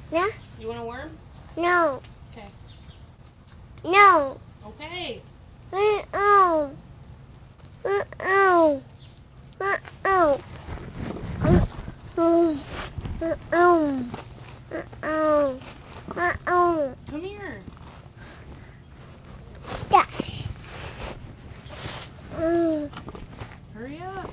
No. You want a worm? No. Okay. No. Okay. Oh. Oh. Oh. Come here. Yeah. Hurry up.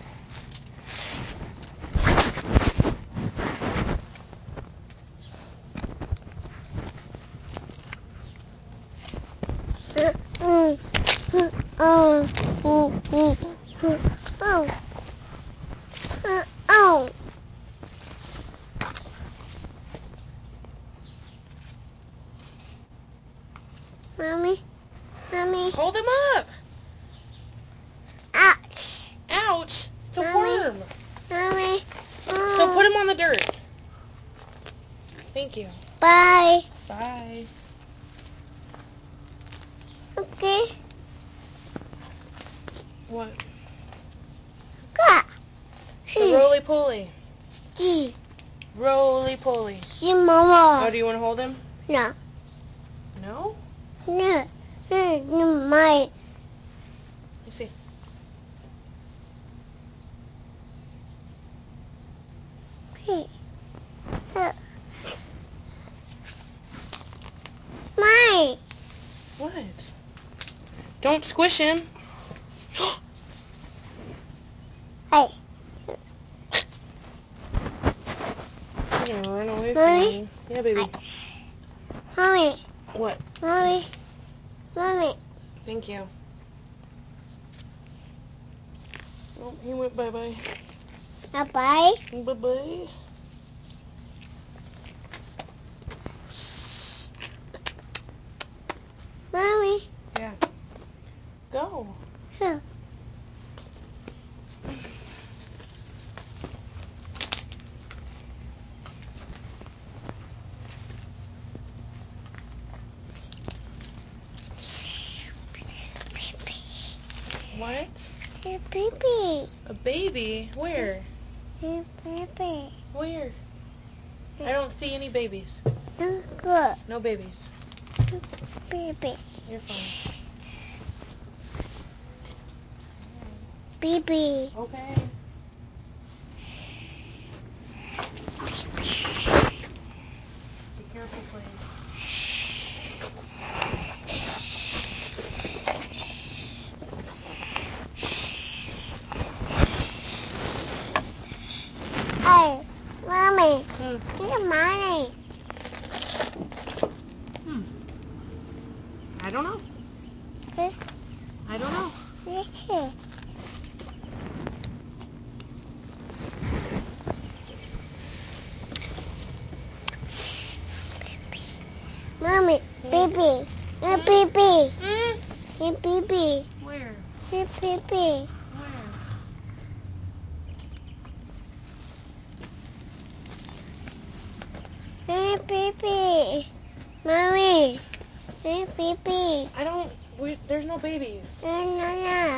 Mommy. Hold him up. Ouch. Ouch. It's a Mommy. worm. Mommy. So put him on the dirt. Thank you. Bye. Bye. Okay. What? Go. The roly-poly. See. Roly-poly. See, Mama. Oh, do you want to hold him? No. No? No. No. My. Let me see. My. What? Don't squish him. Hey. You're gonna run away Mommy? from me. Yeah, baby. Mommy. What? Mommy. Thank you. Oh, he went bye-bye. Bye. Bye-bye. Mommy. Yeah. Go. Huh. What? Hey, baby. A baby? Where? Hey, baby. Where? I don't see any babies. Good. No babies. Baby. You're fine. Baby. Okay. Be careful, please. Hey, Mommy. Hmm. Hey, Mommy. I don't know. Hey, I don't know. listen. Mommy, baby. Hey, baby. Hmm? Hey, baby. Where? Hey, baby. Where? Hey, baby. Mommy. Hey, baby. There's no babies. No.